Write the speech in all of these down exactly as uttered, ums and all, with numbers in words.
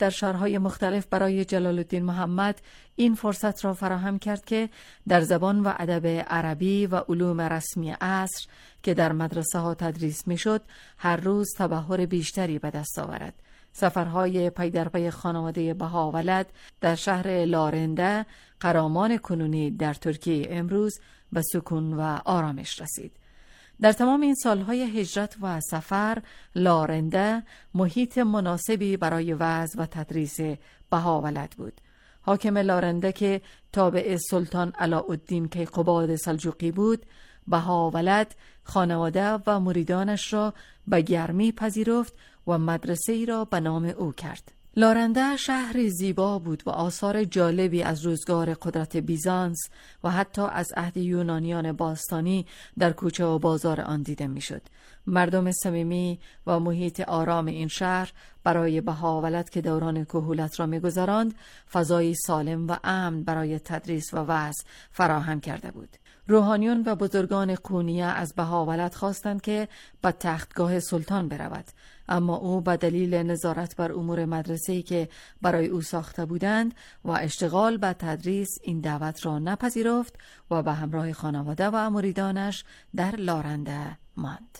در شهرهای مختلف برای جلال الدین محمد این فرصت را فراهم کرد که در زبان و ادب عربی و علوم رسمی عصر که در مدرسه ها تدریس می شد هر روز تبحر بیشتری به دست آورد. سفرهای پی در پی خانواده بهاولد در شهر لارنده، قرامان کنونی در ترکیه امروز، به سکون و آرامش رسید. در تمام این سالهای هجرت و سفر، لارنده محیط مناسبی برای وعظ و تدریس بهاولد بود. حاکم لارنده که تابع سلطان علاءالدین کیقباد سلجوقی بود، بهاولد خانواده و مریدانش را به گرمی پذیرفت و مدرسه ای را به نام او کرد. لارنده شهری زیبا بود و آثار جالبی از روزگار قدرت بیزانس و حتی از عهد یونانیان باستانی در کوچه و بازار آن دیده میشد. مردم صمیمی و محیط آرام این شهر برای بهاولد که دوران کهولت را می‌گذراند فضایی سالم و امن برای تدریس و وعظ فراهم کرده بود. روحانیون و بزرگان قونیه از بهاولد خواستند که به تختگاه سلطان برود، اما او به دلیل نظارت بر امور مدرسه‌ای که برای او ساخته بودند و اشتغال به تدریس این دعوت را نپذیرفت و به همراه خانواده و مریدانش در لارنده ماند.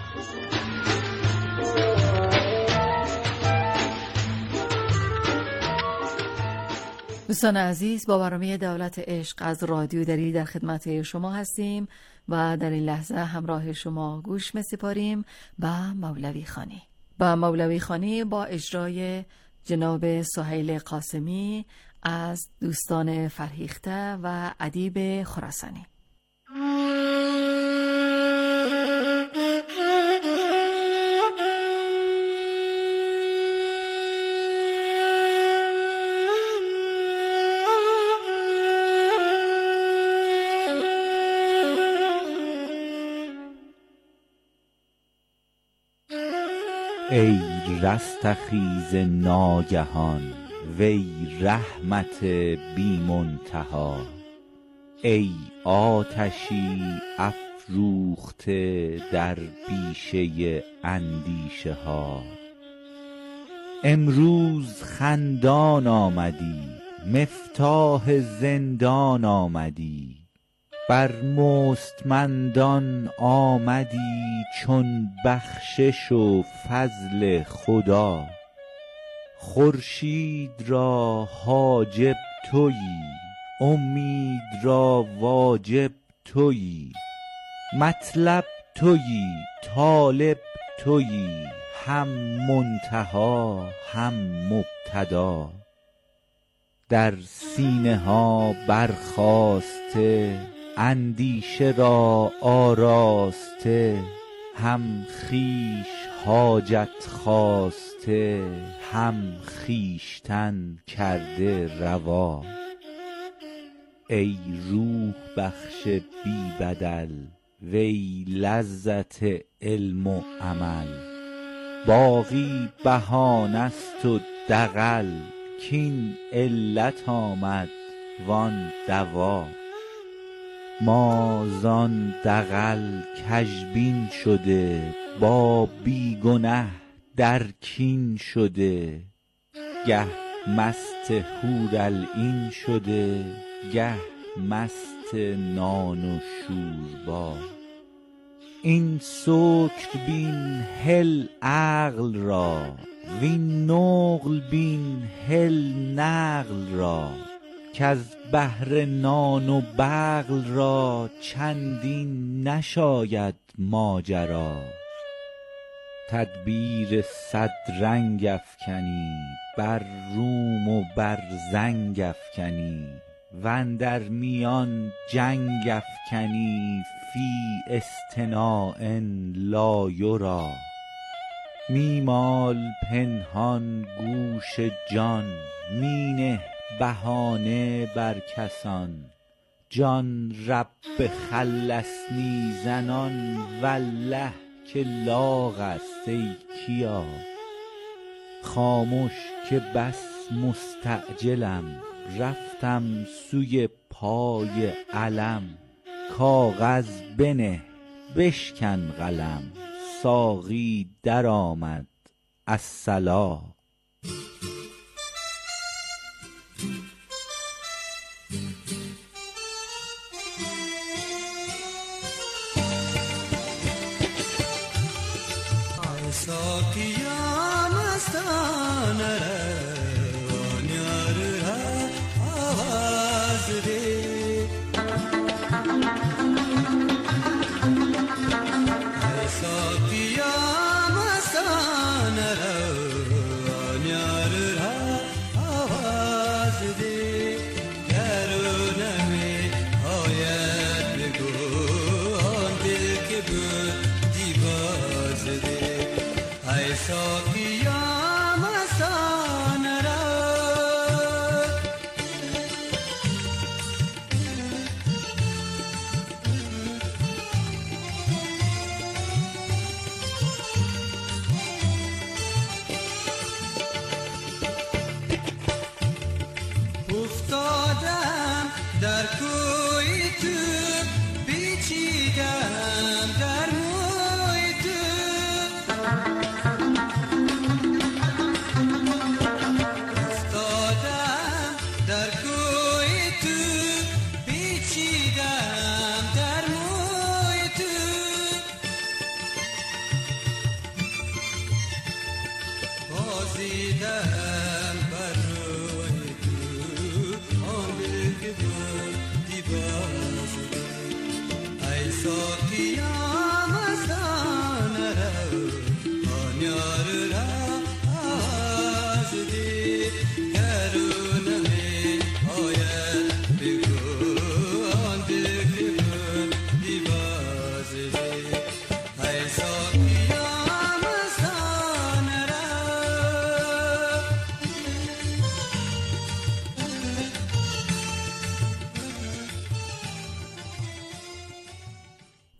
دوستان عزیز، با برنامه دولت عشق از رادیو دری در خدمت شما هستیم و در این لحظه همراه شما گوش می‌سپاریم به مولوی خانی. به مولوی خانی با اجرای جناب سهیل قاسمی از دوستان فرهیخته و ادیب خراسانی. ای رستخیز ناگهان، وی رحمت بی منتها، ای آتشی افروخته در بیشه اندیشه ها. امروز خندان آمدی، مفتاح زندان آمدی، بر مستمندان آمدی چون بخشش و فضل خدا. خورشید را حاجب تویی، امید را واجب تویی، مطلب تویی، طالب تویی، هم منتها هم مبتدا. در سینه ها برخاسته، اندیشه را آراسته، هم خویش حاجت خواسته، هم خویشتن کرده روا. ای روح بخش بی بدل، وی لذت علم و عمل، باقی بهانه است و دغل، کین علت آمد وان دوا. ما زان دغل کژبین شده، با بی گنه در کین شده، گه مست حورالعین شده، گه مست نان و شوربا. این سکر بین هل عقل را، وین نقل بین هل نقل را، کز بهر نان و بغل را چندین نشاید ماجرا. تدبیر صد رنگ افکنی، بر روم و بر زنگ افکنی، واندر میان جنگ افکنی، فی اصطناع لا یری. می مال پنهان گوش جان، می نه بهانه بر کسان، جان رب خلصنی زنان، والله که لاغ است ای کیا. خاموش که بس مستعجلم، رفتم سوی پای علم، کاغذ بنه بشکن قلم، ساقی در آمد الصلا.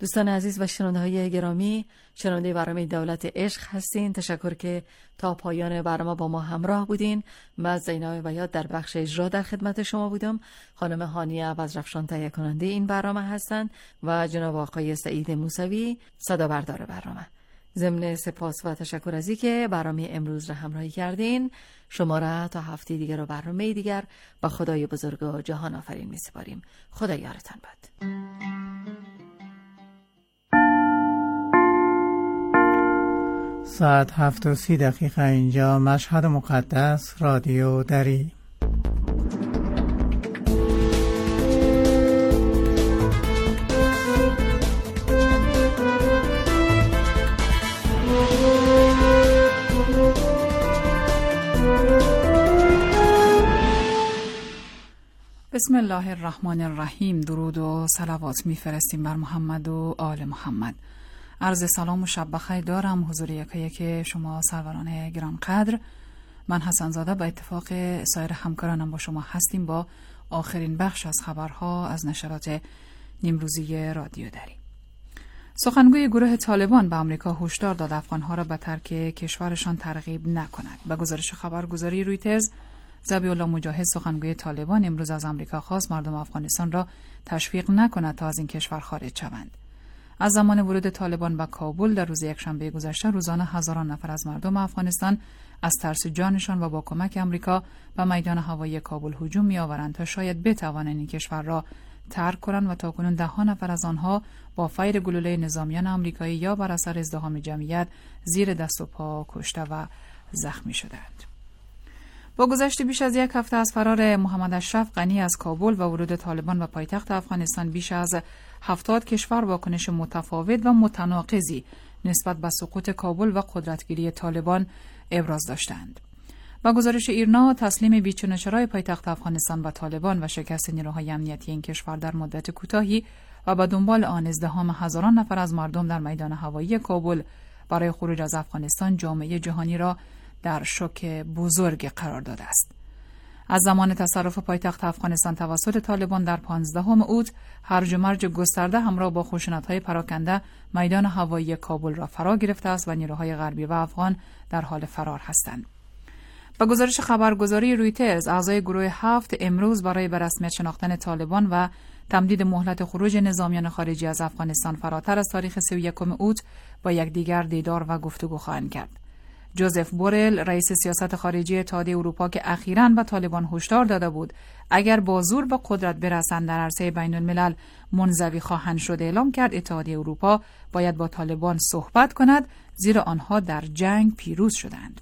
دوستان عزیز و شنونده های گرامی، شنونده برنامه دولت عشق هستین. تشکر که تا پایان برنامه با ما همراه بودین. من زینب بیات در بخش اجرا در خدمت شما بودم. خانم هانیه عوضرفشان تهیه کننده این برنامه هستند و جناب آقای سعید موسوی صدا بردار برنامه. ضمن سپاس و تشکر از اینکه برنامه امروز را همراهی کردین. شما را تا هفته دیگر و برنامه دیگر با خدای بزرگ و جهان آفرین می‌سپاریم. خدا یارتان باد. ساعت هفت و سی دقیقه اینجا مشهد مقدس، رادیو دری. بسم الله الرحمن الرحیم. درود و صلوات میفرستیم بر محمد و آل محمد. عرض سلام و شب بخیر دارم حضور یکی یکی شما سروران گرانقدر. من حسن زاده به اتفاق سایر همکارانم با شما هستیم با آخرین بخش از خبرها از نشرات نیمروزی رادیو دری. سخنگوی گروه طالبان به آمریکا هشدار داد افغانها را به ترک کشورشان ترغیب نکند. به گزارش خبرگزاری رویترز، ذبیح الله مجاهد سخنگوی طالبان امروز از آمریکا خواست مردم افغانستان را تشویق نکند تا از این کشور خارج شوند. از زمان ورود طالبان به کابل در روز یکشنبه گذشته روزانه هزاران نفر از مردم افغانستان از ترس جانشان و با کمک آمریکا به میدان هوایی کابل هجوم می‌آورند تا شاید بتوانند این کشور را ترک کنند و تاکنون ده ها نفر از آنها با فیر گلوله نظامیان آمریکایی یا بر اثر ازدحام جمعیت زیر دست و پا کشته و زخمی شدند. با گذشت بیش از یک هفته از فرار محمد اشرف غنی از کابل و ورود طالبان به پایتخت افغانستان، بیش از هفتاد کشور واکنش متفاوت و متناقضی نسبت به سقوط کابل و قدرتگیری طالبان ابراز داشتند. با گزارش ایرنا، تسلیم بیچون پایتخت افغانستان به طالبان و شکست نیروهای امنیتی این کشور در مدت کوتاهی و به دنبال آن ازدحام هزاران نفر از مردم در میدان هوایی کابل برای خروج از افغانستان، جامعه جهانی را در شوک بزرگ قرار داده است. از زمان تصرف پایتخت افغانستان توسط طالبان در پانزدهم اوت، هرج و مرج گسترده همراه با خشونت‌های پراکنده میدان هوایی کابل را فرا گرفته است و نیروهای غربی و افغان در حال فرار هستند. با گزارش خبرگزاری رویترز، اعضای گروه هفت امروز برای به رسمیت شناختن طالبان و تمدید مهلت خروج نظامیان خارجی از افغانستان فراتر از تاریخ سی و یکم اوت با یکدیگر دیدار و گفتگو خواهند کرد. جوزف بورل، رئیس سیاست خارجی اتحادیه اروپا که اخیراً به طالبان هشدار داده بود اگر با زور به قدرت برسند در عرصه بین الملل منزوی خواهند شد، اعلام کرد اتحادیه اروپا باید با طالبان صحبت کند، زیرا آنها در جنگ پیروز شدند.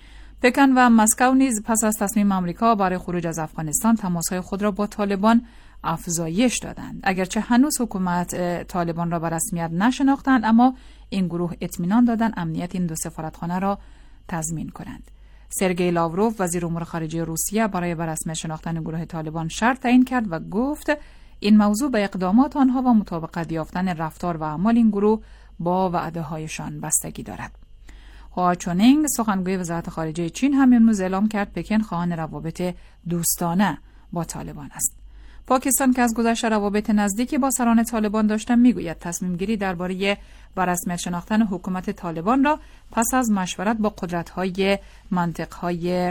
پکن و مسکو نیز پس از تصمیم آمریکا برای خروج از افغانستان تماس‌های خود را با طالبان افزایش دادند. اگرچه هنوز حکومت طالبان را به رسمیت نشناختند، اما این گروه اطمینان دادند امنیت این دو سفارتخانه را تضمین کنند. سرگئی لاوروف، وزیر امور خارجه روسیه، برای به رسمیت شناختن گروه طالبان شرط تعیین کرد و گفت این موضوع به اقدامات آنها و مطابقت یافتن رفتار و اعمال این گروه با وعده‌هایشان بستگی دارد. هوا چونینگ، سخنگوی وزارت خارجه چین، هم امروز اعلام کرد پکن خواهان روابط دوستانه با طالبان است. پاکستان که از گذشته روابط نزدیکی با سران طالبان داشته، میگوید تصمیم گیری درباره به رسمیت شناختن حکومت طالبان را پس از مشورت با قدرت‌های منطقه‌های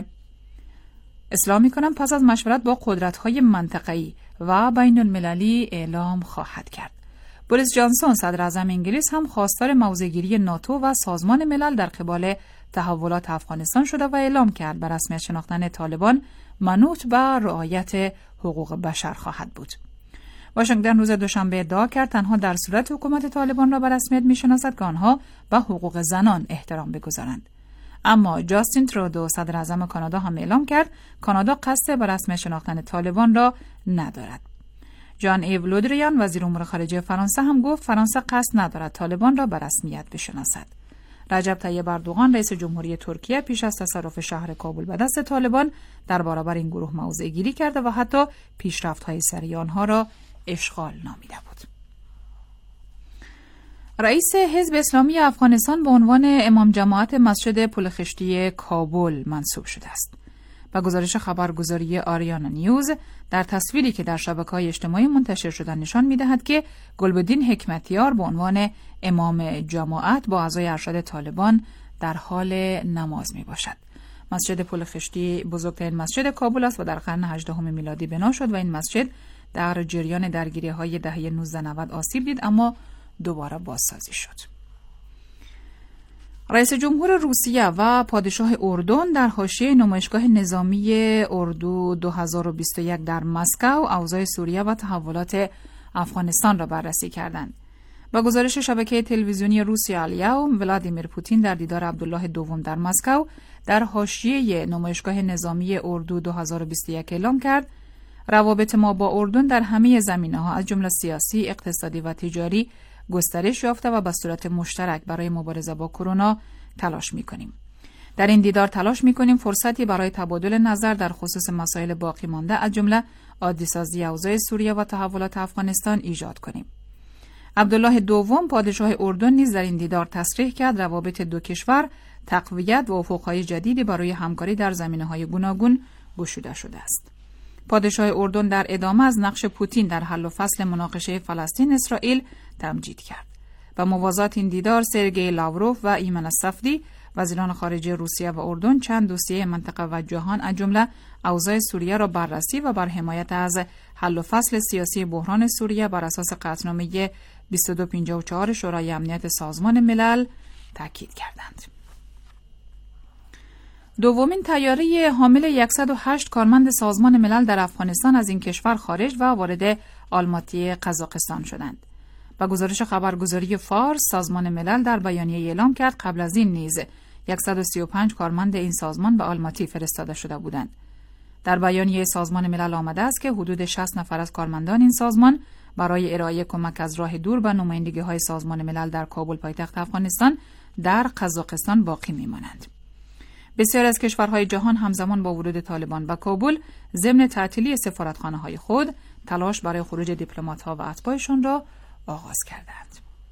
اسلامی کنم پس از مشورت با قدرت‌های منطقه‌ای و بین المللی اعلام خواهد کرد. بوریس جانسون، صدر اعظم انگلیس، هم خواستار موضع‌گیری ناتو و سازمان ملل در قبال تحولات افغانستان شده و اعلام کرد به رسمیت شناختن طالبان منوط به رعایت حقوق بشر خواهد بود. واشنگتن روز دوشنبه ادعا کرد تنها در صورت حکومت طالبان را به رسمیت می‌شناسد که آنها به حقوق زنان احترام بگذارند. اما جاستین ترودو، صدر اعظم کانادا، هم اعلام کرد کانادا قصد به رسمیت شناختن طالبان را ندارد. ژان ایو لودریان، وزیر امور خارجه فرانسه، هم گفت فرانسه قصد ندارد طالبان را به رسمیت بشناسد. رجب طیب اردوغان، رئیس جمهوری ترکیه، پیش از تصرف شهر کابل به دست طالبان در برابر این گروه موضع گیری کرده و حتی پیشرفت‌های سریع آنها را اشغال نامیده بود. رئیس حزب اسلامی افغانستان به عنوان امام جماعت مسجد پل خشتی کابل منصوب شده است. و گزارش خبرگزاری آریانا نیوز در تصویری که در شبکه‌های اجتماعی منتشر شده نشان می‌دهد که گلبدین حکمتیار به عنوان امام جماعت با اعضای ارشد طالبان در حال نماز میباشد. مسجد پل خشتی بزرگترین مسجد کابل است و در قرن هجدهم میلادی بنا شد و این مسجد در جریان درگیری‌های دهه نوزده نود آسیب دید اما دوباره بازسازی شد. رئیس جمهور روسیه و پادشاه اردن در حاشیه نمایشگاه نظامی اردو دو هزار و بیست و یک در مسکو اوضاع سوریه و تحولات افغانستان را بررسی کردند. با گزارش شبکه تلویزیونی روسیه الیوم، ولادیمیر پوتین در دیدار عبدالله دوم در مسکو در حاشیه نمایشگاه نظامی اردو دو هزار و بیست و یک اعلام کرد روابط ما با اردن در همه زمینه‌ها از جمله سیاسی، اقتصادی و تجاری گسترش یافته و به صورت مشترک برای مبارزه با کرونا تلاش می‌کنیم. در این دیدار تلاش می‌کنیم فرصتی برای تبادل نظر در خصوص مسائل باقی مانده از جمله عادی‌سازی اوضاع سوریه و تحولات افغانستان ایجاد کنیم. عبدالله دوم پادشاه اردن نیز در این دیدار تصریح کرد روابط دو کشور تقویت و افق‌های جدیدی برای همکاری در زمینه‌های گوناگون گشوده شده است. پادشاه اردن در ادامه از نقش پوتین در حل و فصل مناقشه فلسطین اسرائیل تمجید کرد و موازات این دیدار سرگئی لاوروف و ایمن الصفدی وزیران خارجه روسیه و اردن چند دوسیه منطقه و جهان از جمله اوضاع سوریه را بررسی و بر حمایت از حل و فصل سیاسی بحران سوریه بر اساس قطعنامه بیست و دو پنجاه و چهار شورای امنیت سازمان ملل تاکید کردند. دومین طیاره حامل صد و هشت کارمند سازمان ملل در افغانستان از این کشور خارج و وارد آلماتی قزاقستان شدند. با گزارش خبرگزاری فارس، سازمان ملل در بیانیه اعلام کرد قبل از این نیز صد و سی و پنج کارمند این سازمان به آلماتی فرستاده شده بودند. در بیانیه سازمان ملل آمده است که حدود شصت نفر از کارمندان این سازمان برای ارائه کمک از راه دور به نمایندگی‌های سازمان ملل در کابل پایتخت افغانستان در قزاقستان باقی می‌مانند. بسیار از کشورهای جهان همزمان با ورود طالبان به کابل ضمن تعطیلی سفارتخانه‌های خود تلاش برای خروج دیپلمات‌ها و اتباعشان را آغاز کردند.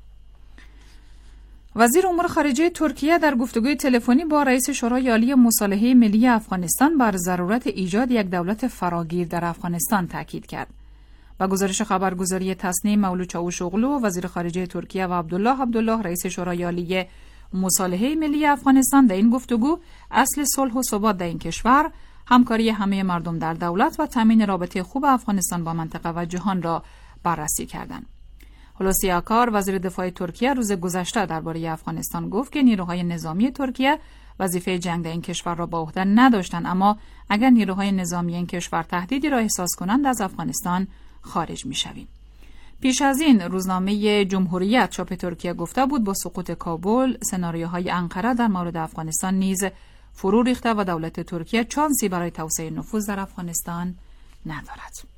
وزیر امور خارجه ترکیه در گفتگوی تلفنی با رئیس شورای عالی مصالحه ملی افغانستان بر ضرورت ایجاد یک دولت فراگیر در افغانستان تاکید کرد. با گزارش خبرگزاری تصنیم، مولود چاوشوغلو وزیر خارجه ترکیه و عبدالله عبدالله رئیس شورای عالی مصالحه ملی افغانستان در این گفتگو اصل صلح و ثبات در این کشور، همکاری همه مردم در دولت و تامین رابطه خوب افغانستان با منطقه و جهان را بررسی کردند. هولوسی آکار وزیر دفاع ترکیه روز گذشته درباره افغانستان گفت که نیروهای نظامی ترکیه وظیفه جنگ در این کشور را به عهده نداشتند، اما اگر نیروهای نظامی این کشور تهدیدی را احساس کنند از افغانستان خارج می‌شویم. پیش از این روزنامه جمهوریت چاپ ترکیه گفته بود با سقوط کابل سناریوهای انقره در مورد افغانستان نیز فرو ریخته و دولت ترکیه چانسی برای توسعه نفوذ در افغانستان ندارد.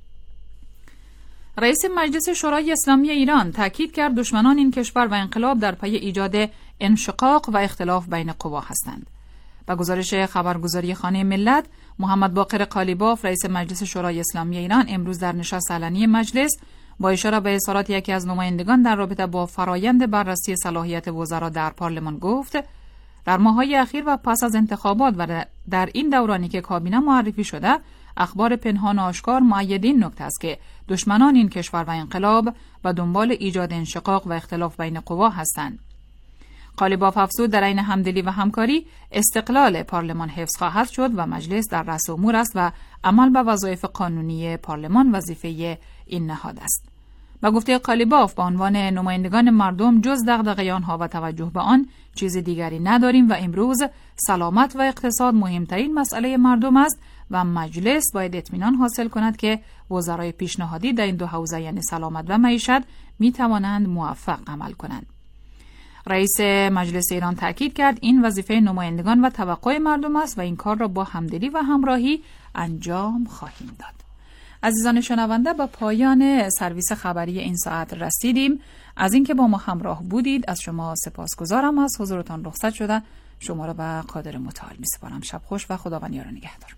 رئیس مجلس شورای اسلامی ایران تاکید کرد دشمنان این کشور و انقلاب در پی ایجاد انشقاق و اختلاف بین قوا هستند. با گزارش خبرگزاری خانه ملت، محمد باقر قالیباف رئیس مجلس شورای اسلامی ایران امروز در نشست علنی مجلس با اشاره به اظهارات یکی از نمایندگان در رابطه با فرایند بررسی صلاحیت وزرا در پارلمان گفت در ماه‌های اخیر و پس از انتخابات و در این دورانی که کابینه معرفی شده اخبار پنهان و آشکار مؤید این نکته است که دشمنان این کشور و انقلاب به دنبال ایجاد انشقاق و اختلاف بین قوا هستند. قالیباف افزود در عین همدلی و همکاری استقلال پارلمان حفظ خواهد شد و مجلس در رأس امور است و عمل به وظایف قانونی پارلمان وظیفه این نهاد است. با گفته قالیباف به عنوان نمایندگان مردم جز دغدغه آنها و توجه به آن چیز دیگری نداریم و امروز سلامت و اقتصاد مهمترین مسئله مردم است و مجلس باید اطمینان حاصل کند که وزرای پیشنهادی در این دو حوزه یعنی سلامت و معیشت می توانند موفق عمل کنند. رئیس مجلس ایران تاکید کرد این وظیفه نمایندگان و توقع مردم است و این کار را با همدلی و همراهی انجام خواهیم داد. عزیزان شنونده، با پایان سرویس خبری این ساعت رسیدیم. از اینکه با ما همراه بودید از شما سپاسگزارم. از حضورتان رخصت شده شما را به قادر متعال می‌سپارم. شب خوش و خداوند یار و نگهدار.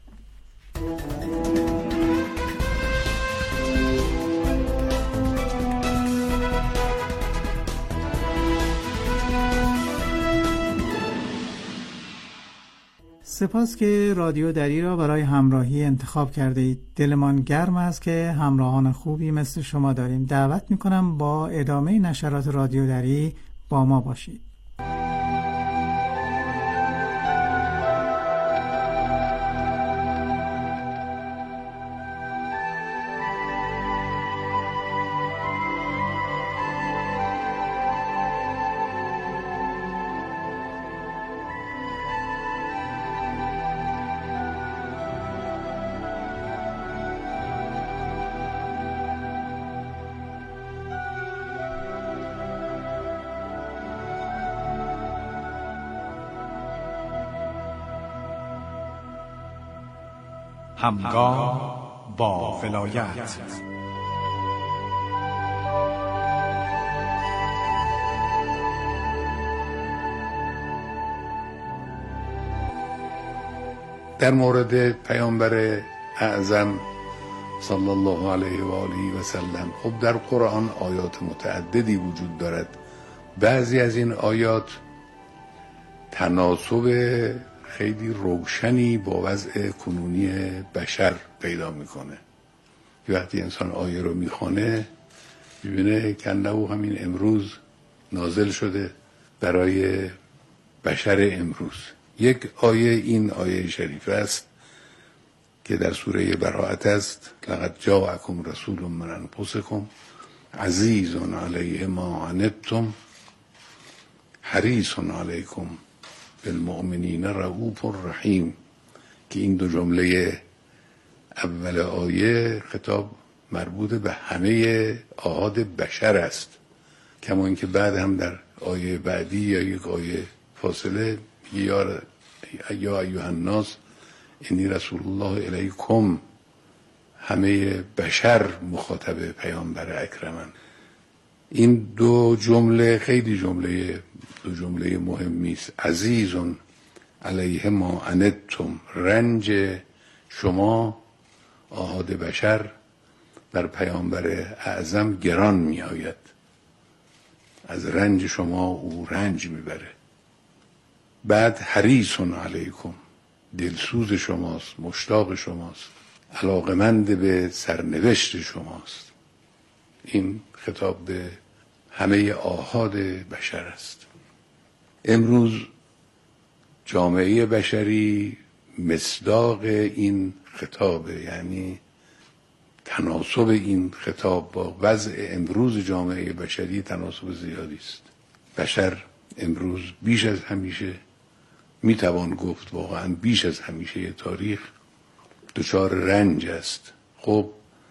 سپاس که رادیو دری را برای همراهی انتخاب کرده اید. دلمان گرم است که همراهان خوبی مثل شما داریم. دعوت میکنم با ادامه نشرات رادیو دری با ما باشید. همگام با ولایت. در مورد پیامبر اعظم صلی الله علیه و آله و سلم، خب در قرآن آیات متعددی وجود دارد. بعضی از این آیات تناسب خیلی روشنی با وضع کنونی بشر پیدا میکنه. وقتی انسان آیه رو میخونه میبینه که انه همین امروز نازل شده برای بشر امروز. یک آیه این آیه شریفه است که در سوره براءت است: لقد جاءکم رسول من انفسکم عزیز علیه ما عنتم حریص علیکم بالمؤمنین رؤوف رحیم. که این دو جمله اول آیه خطاب مربوط به همه آحاد بشر است، کما اینکه بعد هم در آیه بعدی یا یک آیه فاصله یا یا ایها الناس انی رسول الله الیکم، همه بشر مخاطب پیامبر اکرمن. این دو جمله خیلی جمله دو جمله مهمی است. عزیزون علیه ما عنتم، رنج شما آحاد بشر بر پیامبر اعظم گران می آید. از رنج شما او رنج میبره. بعد حریصون علیکم، دلسوز شماست، مشتاق شماست، علاقمند به سرنوشت شماست. این خطاب به همه آحاد بشر است. امروز جامعه بشری مصداق این خطابه، یعنی تناسب این خطاب با وضع امروز جامعه بشری تناسب زیادی است. بشر امروز بیش از همیشه، میتوان گفت واقعا بیش از همیشه تاریخ، دچار رنج است. خب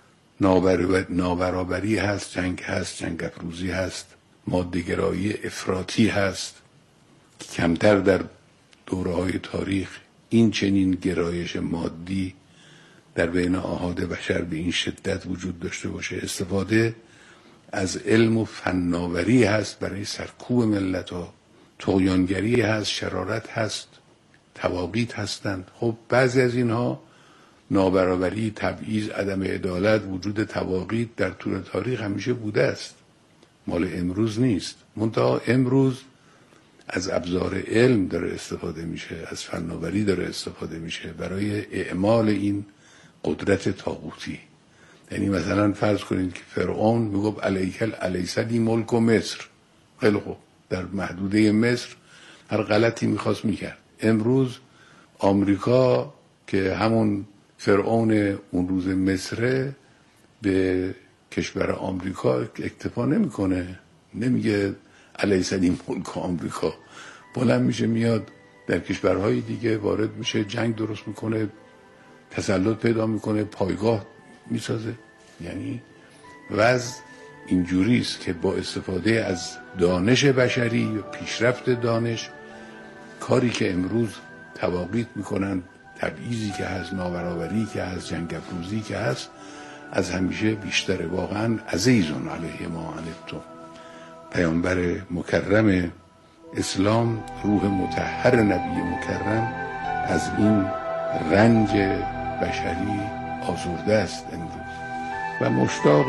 نابرابری هست، جنگ هست، جنگ افروزی هست، ماده‌گرایی افراطی هست که کمتر در دوره‌های تاریخ این چنین گرایش مادی در بین آحاد بشر به این شدت وجود داشته باشه. استفاده از علم و فناوری هست برای سرکوب ملت ها، طغیانگری هست، شرارت هست، تواغیت هستند. خب بعضی از اینها نابرابری، تبعیض، عدم عدالت، وجود تواغیت در طول تاریخ همیشه بوده است، مال امروز نیست. منتها امروز از ابزار علم داره استفاده میشه، از فناوری داره استفاده میشه برای اعمال این قدرت طاغوتی. یعنی مثلا فرض کنید که فرعون میگفت علیکل علیسدی ملک و مصر، خیلی خوب، در محدوده مصر هر غلطی میخواست میکرد. امروز آمریکا که همون فرعون اون روز مصره به کشور آمریکا اکتفا نمیکنه، نمیگه علیسدی ملک آمریکا، بلند میشه میاد در کشورهای دیگه وارد میشه، جنگ درست میکنه، تسلط پیدا میکنه، پایگاه میسازه. یعنی وضع اینجوری است که با استفاده از دانش بشری و پیشرفت دانش، کاری که امروز تواغیت میکنن، تبعیضی که هست، نابرابری که هست، جنگ افروزی که هست، از همیشه بیشتره. واقعا عزیزون علیه ما عنتم. پیامبر مکرم اسلام، روح مطهر نبی مکرم، از این رنج بشری آزرده است امروز و مشتاق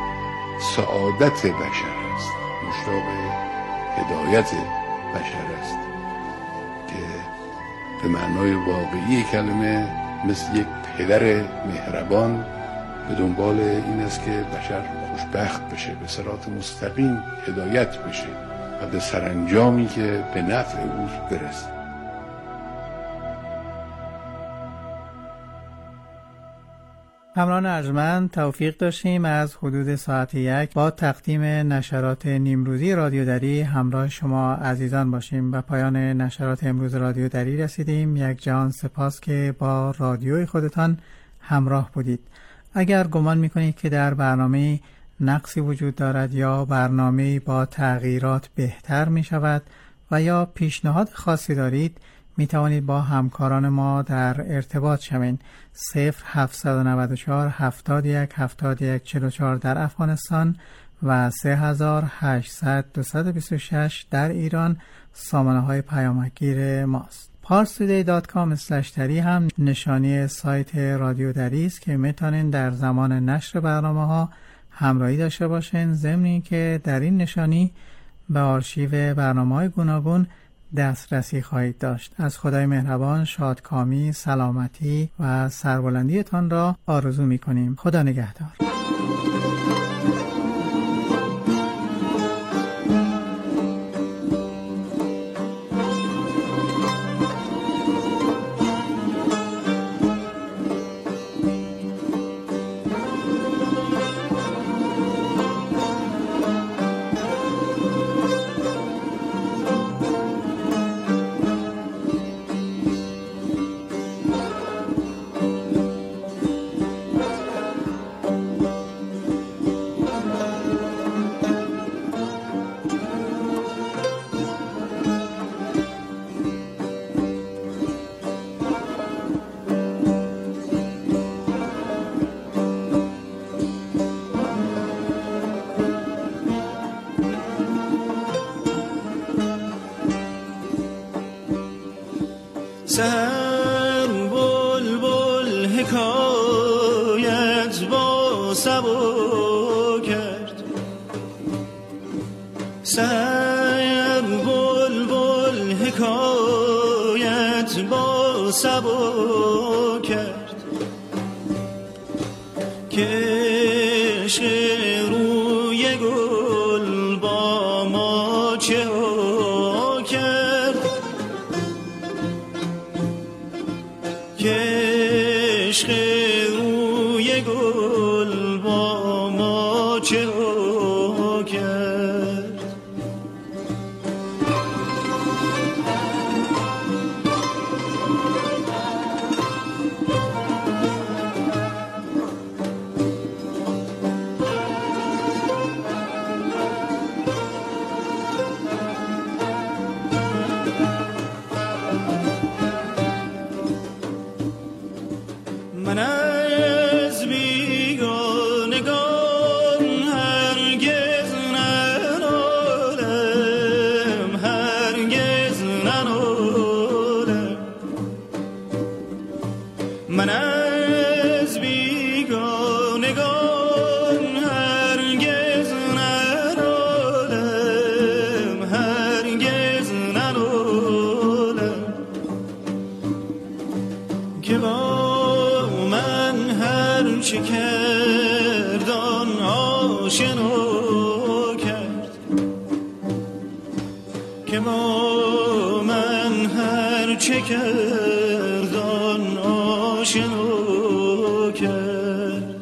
سعادت بشر است، مشتاق هدایت بشر است که به معنای واقعی کلمه مثل یک پدر مهربان به دنبال این است که بشر خوشبخت بشه، به صراط مستقیم هدایت بشه و به سرانجامی که به نفع اوست برسه. همراهان ارجمند، توفیق داشتیم از حدود ساعت یک با تقدیم نشرات نیمروزی رادیو دری همراه شما عزیزان باشیم. و پایان نشرات امروز رادیو دری رسیدیم. یک جهان سپاس که با رادیوی خودتان همراه بودید. اگر گمان میکنید که در برنامه نقصی وجود دارد یا برنامه با تغییرات بهتر می شود و یا پیشنهاد خاصی دارید، می توانید با همکاران ما در ارتباط شوید. صفر هفت نه چهار هفتاد و یک هفتاد و یک چهل و چهار در افغانستان و سه هزار و هشتصد دویست و بیست و شش در ایران سامانه های پیامکگیر ماست. پارستودی دات کام اسلش دری هم نشانی سایت رادیو دری است که میتونین در زمان نشر برنامه ها همراهی داشته باشین، ضمن اینکه در این نشانی به آرشیو برنامه‌های گوناگون دسترسی خواهید داشت. از خدای مهربان شادکامی، سلامتی و سربلندیتان را آرزو می‌کنیم. خدا نگهدار. سحر بلبل حکایت با سبو کرد، سحر بلبل حکایت با سبو کرد که عشق روی گل با ما چه کرد، که عشق روی گل با ما چه کرد. من از بیگانگان هرگز ننالم، هرگز ننالم. من از بیگانگان هرگز ننالم، هرگز ننالم. که با چه کردان آشنا کرد، که با من هر چه کردان آشنا کرد.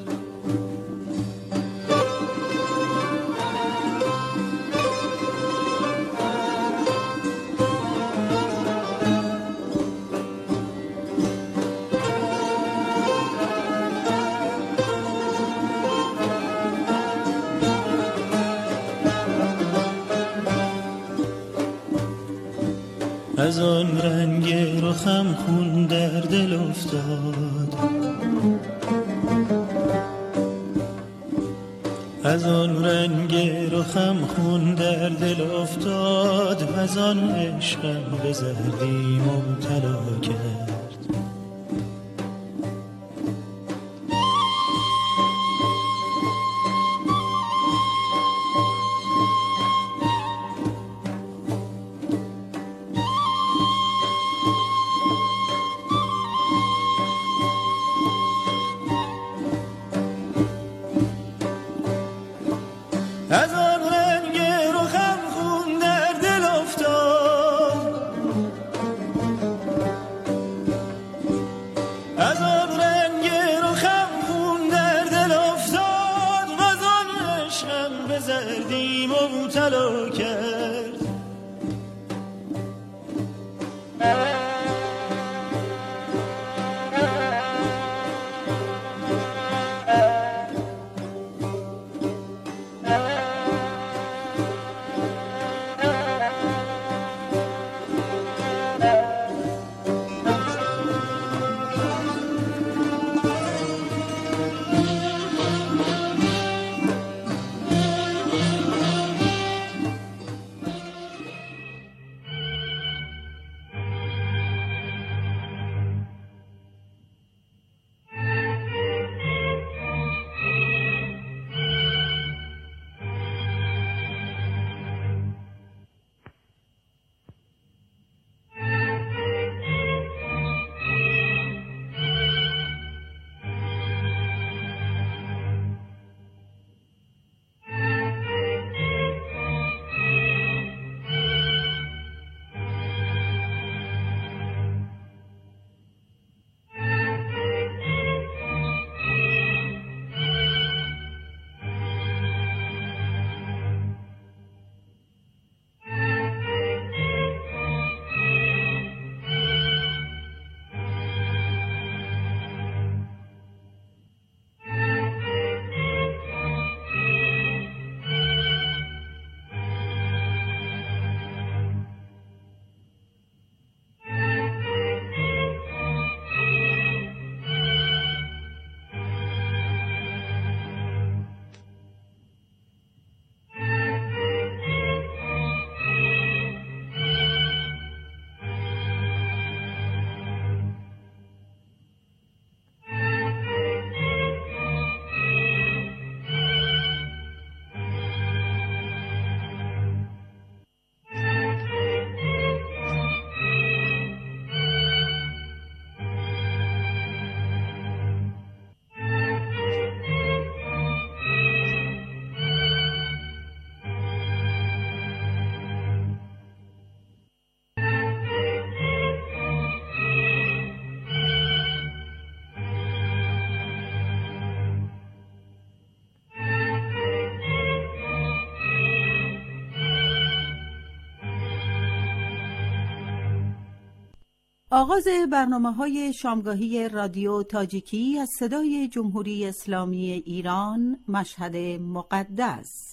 از آن رنگ رخم خون در دل افتاد، از آن رنگ رخم خون در دل افتاد، و از آن عشقم به زردی مبتلا کرد. مبتلا کرد. آغاز برنامه‌های شامگاهی رادیو تاجیکی از صدای جمهوری اسلامی ایران، مشهد مقدس.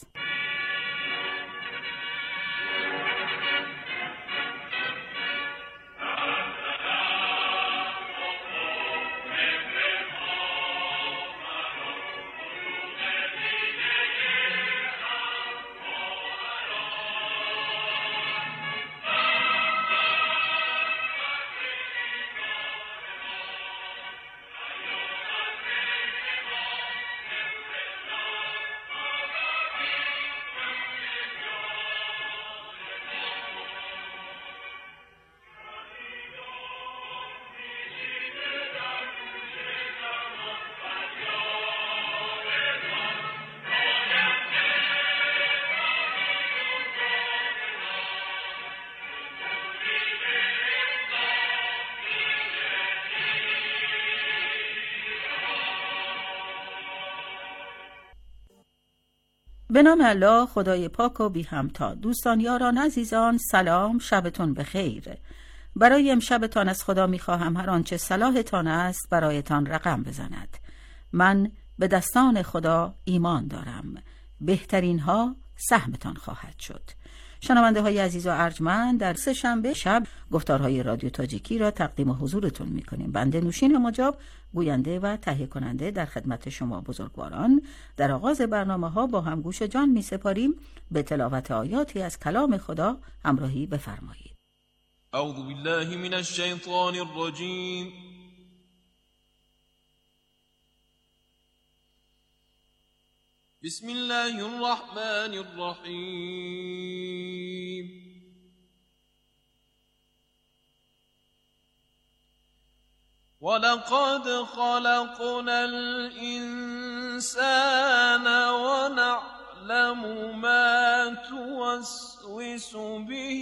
به نام الله خدای پاک و بی همتا. دوستان یاران عزیزان، سلام، شبتون بخیر. برای امشبتان از خدا میخواهم هر آنچه صلاحتان است برایتان رقم بزند. من به دستان خدا ایمان دارم، بهترین ها سهمتان خواهد شد. شنونده های عزیز و ارجمند، در سه شنبه شب گفتارهای رادیو تاجیکی را تقدیم حضورتون میکنیم. بنده نوشین مجاب، گوینده و تهیه کننده، در خدمت شما بزرگواران در آغاز برنامه ها با هم گوش جان می سپاریم. به تلاوت آیاتی از کلام خدا همراهی بفرمایید. اعوذ بالله من الشیطان الرجیم. بسم الله الرحمن الرحیم. ولقد خلقنا الإنسان ونعلم ما توسوس به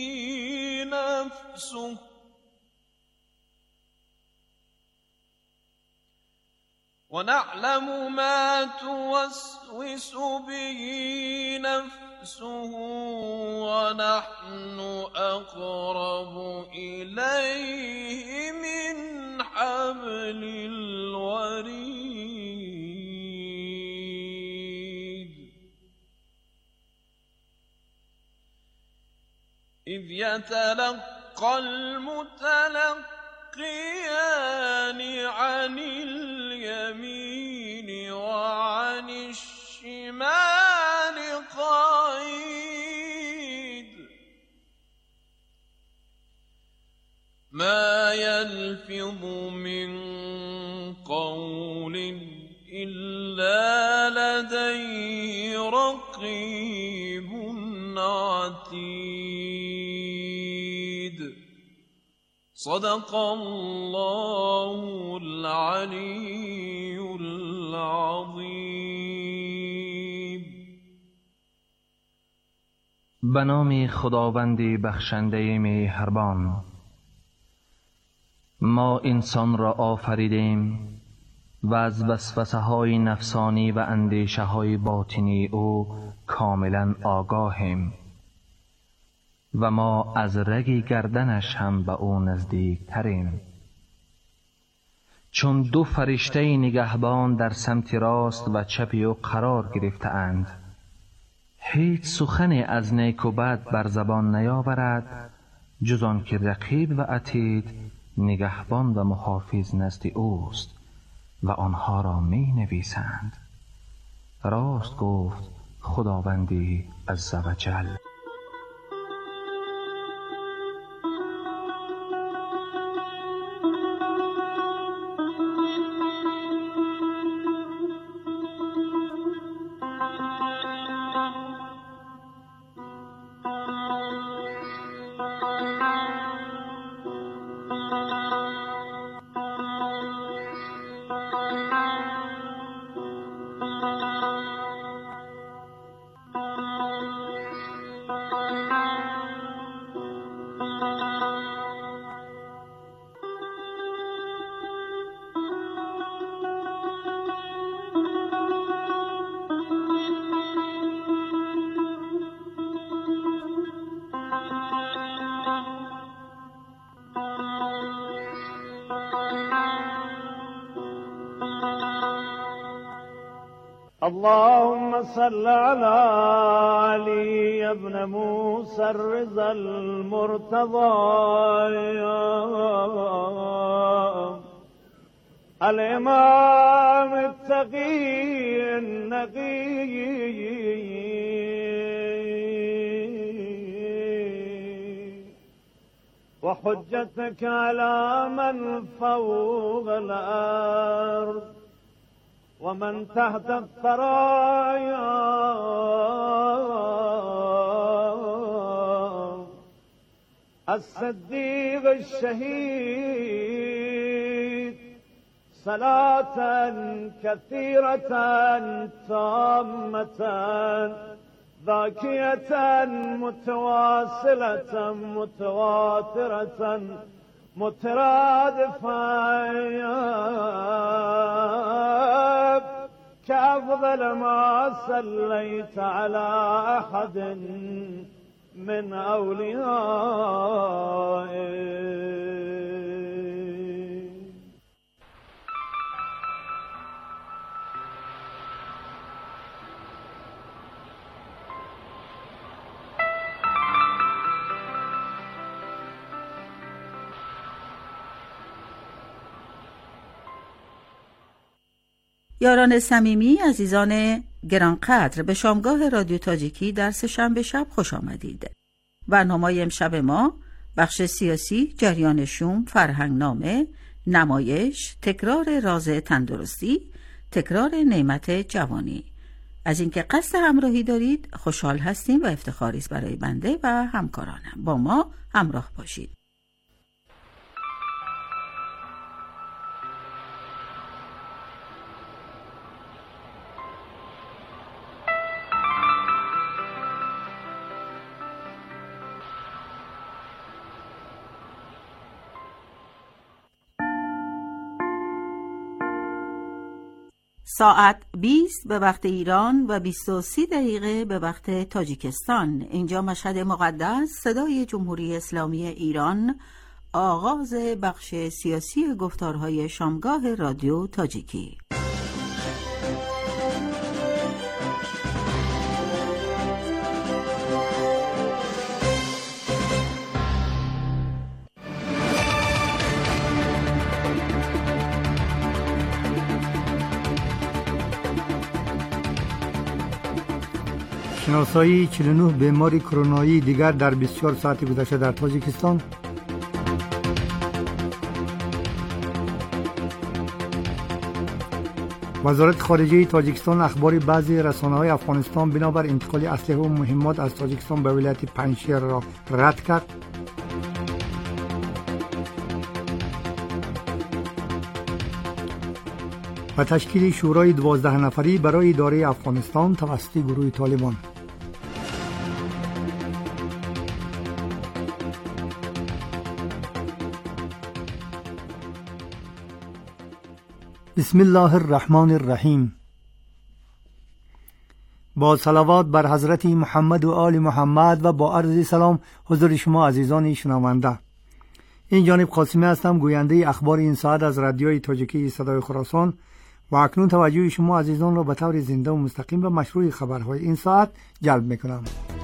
نفسه و نعلم ما توسوس به نفسه و نحن اقرب الیه من حبل الورید اذ یتلقى المتلقیان عن اليمين وعن الشمال قعيد ما يلفظ من قول إلا لديه رقيب عتيد صدق الله العلی العظیم. به نام خداوند بخشنده مهربان. ما انسان را آفریدیم و از وسوسه های نفسانی و اندیشه های باطنی او کاملا آگاهیم و ما از رگ گردنش هم به او نزدیک تریم. چون دو فرشته نگهبان در سمت راست و چپ او قرار گرفته اند، هیچ سخن از نیک و بد بر زبان نیاورد جز آن که رقیب و عتید نگهبان و محافظ نزد اوست و آنها را می نویسند. راست گفت خداوندی عزوجل. اللهم صل على علي بن موسى الرضا المرتضى الإمام التقي النقي وحجتك على من فوق الأرض ومن تحت الثرايا الصديق الشهيد صلاة كثيرة تامة ذاكية متواصلة متواترة مترادفة كأفضل ما صليت على أحد من أوليائك. یاران صمیمی، عزیزان گرانقدر، به شامگاه رادیو تاجیکی در سه‌شنبه شب خوش آمدید. برنامه امشب ما بخش سیاسی، جریان شوم، فرهنگنامه، نمایش، تکرار راز تندرستی، تکرار نعمت جوانی. از اینکه قصد همراهی دارید خوشحال هستیم و افتخاری است برای بنده و همکارانم. با ما همراه باشید. ساعت بیست به وقت ایران و بیست و سی دقیقه به وقت تاجیکستان. اینجا مشهد مقدس، صدای جمهوری اسلامی ایران، آغاز بخش سیاسی گفتارهای شامگاه رادیو تاجیکی. شناسایی چهل و نه بیماری کرونایی دیگر در بیست و چهار ساعت گذشته در تاجیکستان. وزارت خارجه تاجیکستان اخبار بعضی رسانه‌های افغانستان بنابر انتقال اسلحه و مهمات از تاجیکستان به ولایت پنجشیر را رد کرد. و تشکیل شورای دوازده نفری برای اداره افغانستان توسط گروه طالبان. بسم الله الرحمن الرحیم. با صلوات بر حضرت محمد و آل محمد و با عرض سلام حضور شما عزیزان شنونده. این جانب قاسمی هستم، گوینده اخبار این ساعت از رادیوی تاجیکی صدای خراسان و اکنون توجه شما عزیزان را به طور زنده و مستقیم به مشروع خبرهای این ساعت جلب میکنم.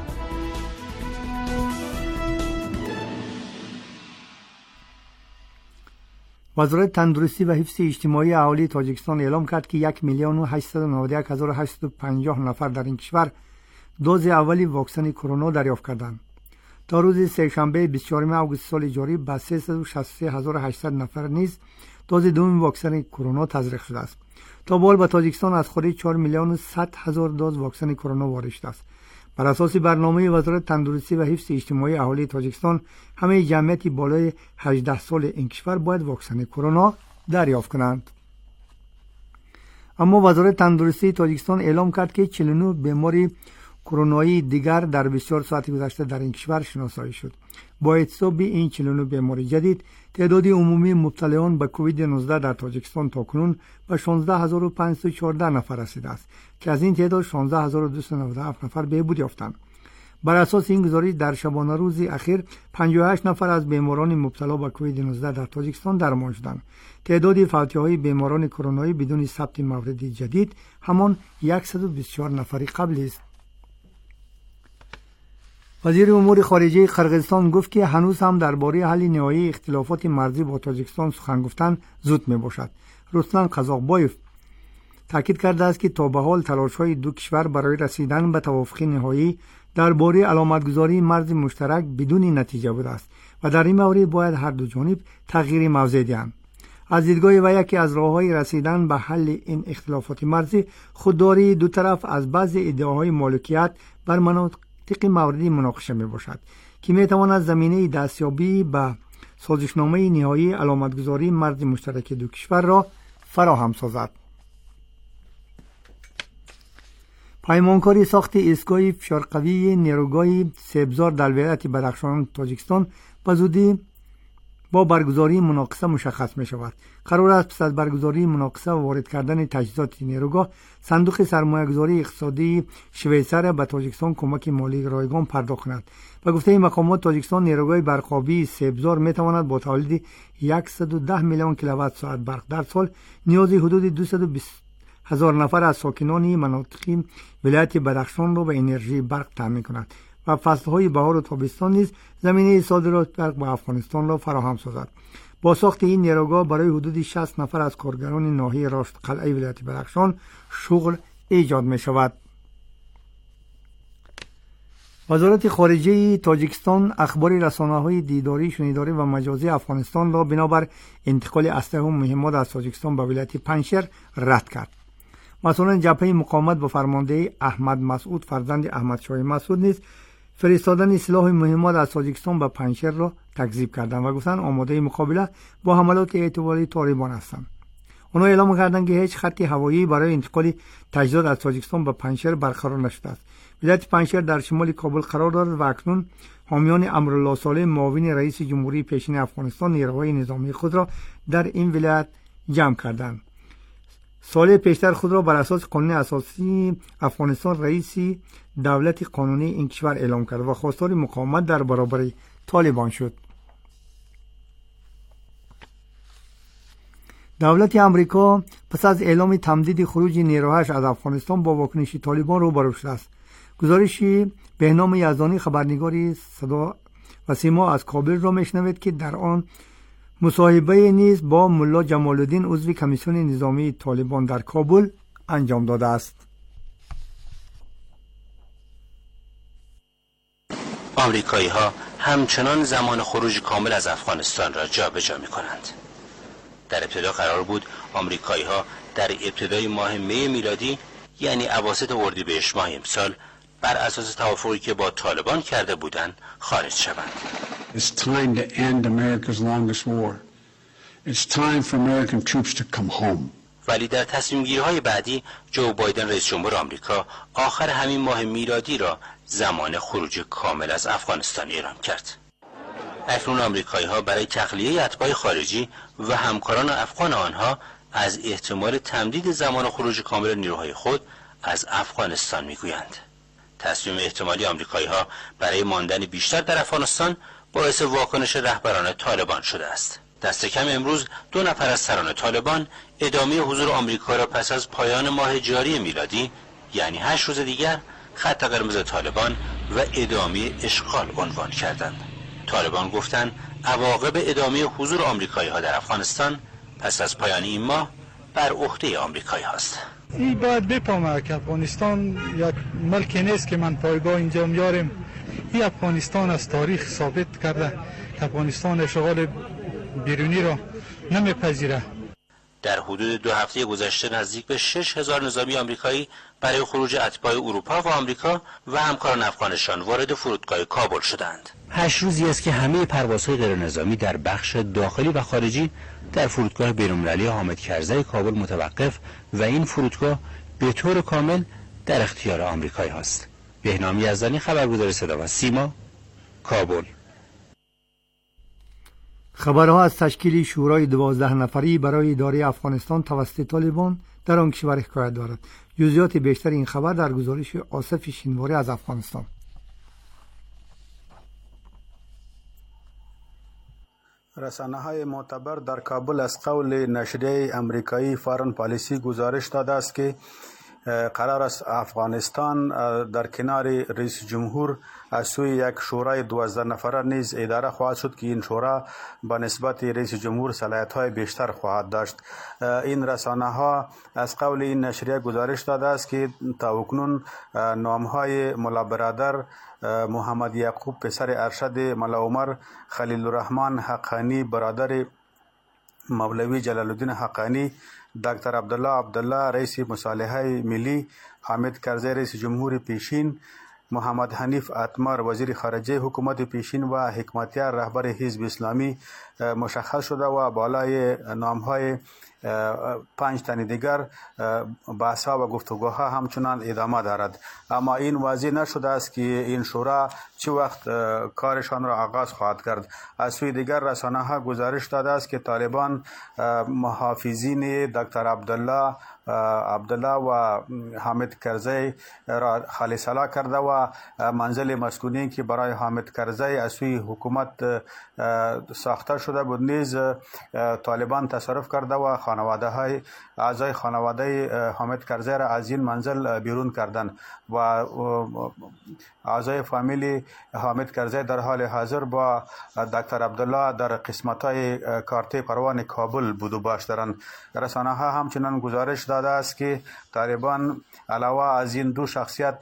وزارت تندرستی و حفظ اجتماعی اهالی تاجیکستان اعلام کرد که یک میلیون و هشتصد و نود و یک هزار و هشتصد و پنجاه نفر در این کشور دوز اولی واکسن کرونا دریافت کردند. تا روز سه‌شنبه بیست و چهارم آگوست سال جاری به سیصد و شصت و سه هزار و هشتصد نفر نیز دوز دوم واکسن کرونا تزریق شده است. تا به حال به تاجیکستان از خارج چهار میلیون و صد هزار دوز واکسن کرونا وارد شده است. بر اساس برنامه وزارت تندرستی و حفظ اجتماعی اهالی تاجیکستان همه جمعیت بالای هجده سال این کشور باید واکسن کرونا دریافت کنند. اما وزارت تندرستی تاجیکستان اعلام کرد که چهل و نه بیماری کرونایی دیگر در بیست و چهار ساعت گذشته در این کشور شناسایی شد. با حساب این چهل و نه بیماری جدید تعداد عمومی مبتلایان به کووید نوزده در تاجیکستان تاکنون به شانزده هزار و پانصد و چهارده نفر رسیده است که از این تعداد شانزده هزار و دویست و نود و هفت نفر بهبود یافتند. بر اساس این گزارش در شبانه روز اخیر پنجاه و هشت نفر از بیماران مبتلا به کووید نوزده در تاجیکستان درمان شدند. تعداد فوتی‌های بیماران کرونایی بدون ثبت مورد جدید همان صد و بیست و چهار نفری قبلی است. وزیر امور خارجه قرقیزستان گفت که هنوز هم درباره حل نهایی اختلافات مرزی با تاجیکستان سخن گفتن زود می باشد. رستم قزاقبایف تاکید کرده است که تا به حال تلاش‌های دو کشور برای رسیدن به توافق نهایی درباره علامتگذاری مرز مشترک بدون نتیجه بوده است و در این مورد باید هر دو جانب تغییر موضع دهند. از دیدگاه و یکی از راه‌های رسیدن به حل این اختلافات مرزی خودداری دو طرف از بعض ادعاهای مالکیت بر مناطق موردی مناقشه می باشد که می تواند زمینه دستیابی به سازشنامه نهایی علامتگذاری مرز مشترک دو کشور را فراهم سازد. پیمانکاری ساخت ایستگاه فشارقوی نیروگاه سبزار در ولایت بدخشان تاجیکستان به زودی با برگزاری مناقصه مشخص می شود. قرار است پس از برگزاری مناقصه و وارد کردن تجهیزات نیروگاه، صندوق سرمایه‌گذاری اقتصادی شویسر به تاجیکستان کمک مالی رایگان پرداخت کند. به گفته مقامات تاجیکستان نیروگاه برقابی سبزار می تواند با تولید صد و ده میلیون کیلووات ساعت برق در سال نیازی حدود دویست و بیست هزار نفر از ساکنان مناطق ولایت بدخشان را به انرژی برق تامین کند و فصلهای بهار و تابستان نیز زمینه صادرات برق به افغانستان را فراهم سازد. با ساخت این نیروگاه برای حدود شصت نفر از کارگران ناحیه راشد قلعه ولایت بدخشان شغل ایجاد می شود. وزارت خارجه تاجیکستان اخبار رسانه‌های دیداری، شنیداری و مجازی افغانستان را بنابر انتقال اسلحه و مهمات از تاجیکستان به ولایت پنجشیر رد کرد. مسئولان جبهه مقاومت با فرمانده احمد مسعود فرزند احمد شاه مسعود نیز فرستادن سلاح مهمات از تاجیکستان به پنجشیر را تکذیب کردند و گفتند آماده مقابله با حملات اعتباری طالبان هستند. آنها اعلام کردند که هیچ خط هوایی برای انتقال تجهیزات از تاجیکستان به پنجشیر برقرار نشده است. ولایت پنجشیر در شمال کابل قرار دارد و اکنون حامیان امرالله صالح معاون رئیس جمهوری پیشین افغانستان نیروهای نظامی خود را در این ولایت جمع کردند. سال پیشتر خود را بر اساس قانون اساسی افغانستان رئیس دولت قانونی این کشور اعلام کرد و خواستار مقاومت در برابر طالبان شد. دولت امریکا پس از اعلام تمدید خروج نیروهاش از افغانستان با واکنش طالبان روبرو شده است. گزارشی بهنام یزدانی خبرنگاری صدا و سیما از کابل را میشنوید که در آن مصاحبه نیز با ملا جمال الدین عضو کمیسیون نظامی طالبان در کابل انجام داده است. آمریکایی ها همچنان زمان خروج کامل از افغانستان را جابجا می کنند. در ابتدا قرار بود آمریکایی ها در ابتدای ماه می میلادی یعنی اواسط اردیبهشت ماه امسال بر اساس توافقی که با طالبان کرده بودند خارج شوند. It's time to end America's longest war. It's time for American troops to come home. ولی در تصمیم گیری های بعدی جو بایدن رئیس جمهور آمریکا آخر همین ماه میلادی را زمان خروج کامل از افغانستان اعلام کرد. اکنون آمریکایی ها برای تخلیه اتباع خارجی و همکاران افغان آنها از احتمال تمدید زمان خروج کامل نیروهای خود از افغانستان میگویند. تصمیم احتمالی آمریکایی ها برای ماندن بیشتر در افغانستان باعث واکنش رهبران طالبان شده است. دست کم امروز دو نفر از سران طالبان ادامه حضور آمریکا را پس از پایان ماه جاری میلادی یعنی هشت روز دیگر خط قرمز طالبان و ادامه اشغال عنوان کردند. طالبان گفتند عواقب ادامه حضور آمریکایی ها در افغانستان پس از پایان این ماه بر عهده آمریکایی هاست. این باید بفهمه که افغانستان یک ملک نیست که من پایگاه اینجا میاریم. این افغانستان از تاریخ ثابت کرده که افغانستان اشغال بیرونی را نمیپذیره. در حدود دو هفته گذشته نزدیک به شش هزار نظامی آمریکایی برای خروج اتباع اروپا و آمریکا و همکاران افغانشان وارد فرودگاه کابل شدند. هشت روزی است که همه پروازهای غیر نظامی در بخش داخلی و خارجی در فرودگاه بین‌المللی حامد کرزی کابل متوقف و این فرودگاه به طور کامل در اختیار آمریکایی هاست. بهنام یزدانی خبرگزار صدا و سیما کابل. خبرها از تشکیل شورای دوازده نفری برای اداره افغانستان توسط طالبان در آن کشور حکایت دارد. جزئیات بیشتر این خبر در گزارش آصف شینواری از افغانستان. رسانه‌های معتبر در کابل از قول نشریه امریکایی فارن پالیسی گزارش داده است که قرار است افغانستان در کنار رئیس جمهور از سوی یک شورای دوازده نفره نیز اداره خواهد شد که این شورا با نسبت رئیس جمهور صلاحیت‌های بیشتر خواهد داشت. این رسانه‌ها از قول این نشریه گزارش داده است که تاکنون نام‌های ملا برادر محمد یعقوب پسر ارشد ملا عمر، خلیل الرحمن حقانی برادر مولوی جلال الدین حقانی، دکتر عبدالله عبدالله رئیس مصالحه ملی، حامد کرزی رئیس جمهور پیشین، محمد حنیف اتمر وزیر خارجه حکومت پیشین و حکمتیار رهبر حزب اسلامی مشخص شده و بالای نامهای پنج تن دیگر بحث‌ها و گفتگوها همچنان ادامه دارد. اما این واضح نشده است که این شورا چه وقت کارشان را آغاز خواهد کرد. از سوی دیگر رسانه‌ها گزارش داده است که طالبان محافظین دکتر عبدالله عبدالله و حامد کرزی را خالی سلا کرده و منزل مسکونی که برای حامد کرزی از سوی حکومت ساخته شده بود نیز طالبان تصرف کرده و خانواده های اعضای خانواده حامد کرزی را از این منزل بیرون کردند و اعضای فامیلی حامد کرزی در حال حاضر با دکتر عبدالله در قسمت های کارت پروان کابل بود و باش دارند. رسانه ها همچنان گزارش داده است که طالبان علاوه از این دو شخصیت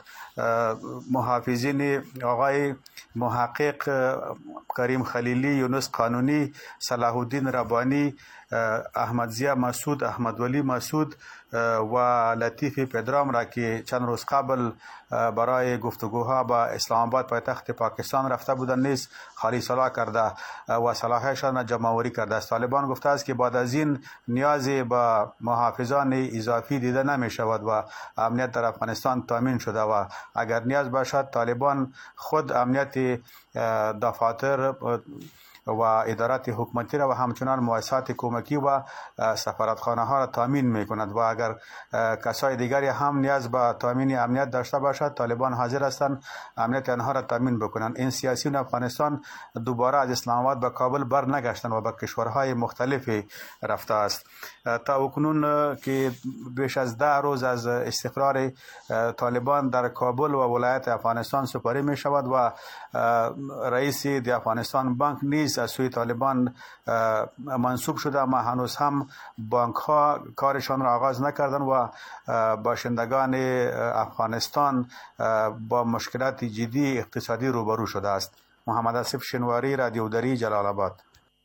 محافظین آقای محقق کریم خلیلی، یونس قانونی، صلاح الدین ربانی، احمد ضیا مسعود، احمد ولی مسعود و لطیف پدرام را که چند روز قبل برای گفتگوها با اسلام آباد پایتخت پاکستان رفته بودند نیز خالی سلا کرده و صلاحیتشان جمع آوری کرده است. طالبان گفته است که بعد از این نیازی به محافظان اضافی دیده نمی شود و امنیت در افغانستان تامین شده و اگر نیاز باشد طالبان خود امنیت دفاتر و ادارات حکومتی را و همچنان مؤسسات کمکی و سفارتخانه ها را تامین میکند و اگر کسای دیگری هم نیاز به تامین امنیت داشته باشد، طالبان حاضر هستند امنیت آنها را تامین بکنند. این سیاسیون افغانستان دوباره از اسلام آباد به کابل بر نگشتند و به کشورهای مختلفی رفته است. تا اکنون که بیش از ده روز از استقرار طالبان در کابل و ولایت افغانستان سپاری می شود و رئیس دی افغانستان بانک نیز از سوی طالبان منصوب شده، اما هنوز هم بانک ها کارشان را آغاز نکردند و باشندگان افغانستان با مشکلات جدی اقتصادی روبرو شده است. محمد آصف شنواری، رادیو دری، جلال آباد.